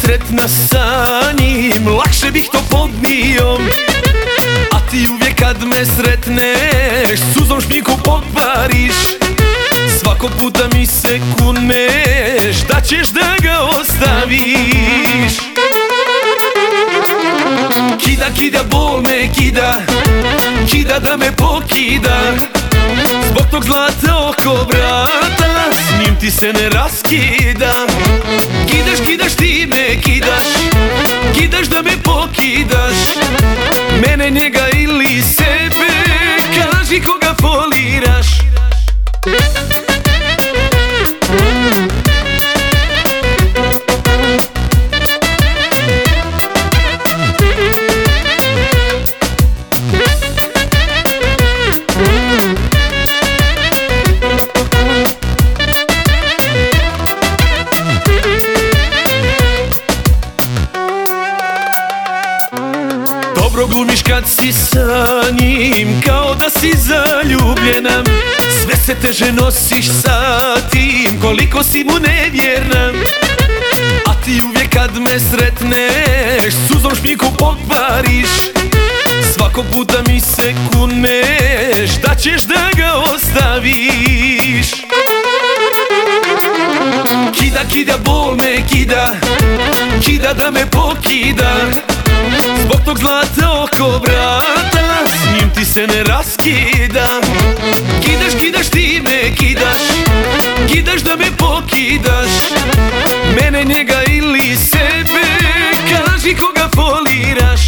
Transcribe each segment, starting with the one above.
sretna sa njim, lakše bih to podnio. A ti uvijek kad me sretneš, suzom šminku pokvariš. Svako puta mi se kuneš da ćeš da ga ostaviš. Kida, kida, bol me kida, kida da me pokida. Zbog tog zlata oko vrata, s njim ti se ne raskida. Kidaš, kidaš, ti me kidaš, kidaš da me pokidaš. Mene, njega ili sebe, kaži koga foliraš. Dobro glumiš kad si sa njim, kao da si zaljubljena. Sve se teže nosiš sa tim, koliko si mu nevjerna. A ti uvijek kad me sretneš, suzom šminku pokvariš. Svako puta mi se kuneš da ćeš da ga ostaviš. Kida, kida, bol me kida, kida da me pokida. Zbog tog zlata oko vrata, s njim ti se ne raskida. Kidaš, kidaš, ti me kidaš, kidaš da me pokidaš. Mene, njega ili sebe, kaži koga foliraš.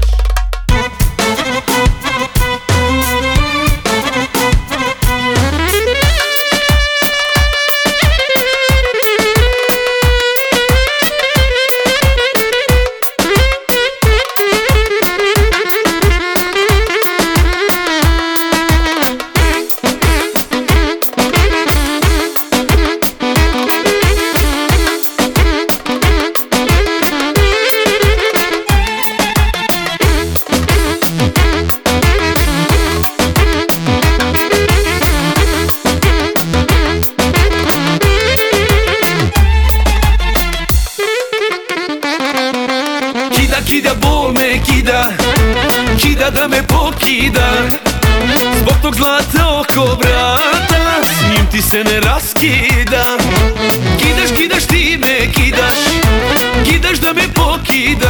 Kida, bol me kida, kida da me pokida. Zbog tog zlata oko vrata, s njim ti se ne raskida. Kidaš, kidaš, ti me kidaš, kidaš da me pokidaš.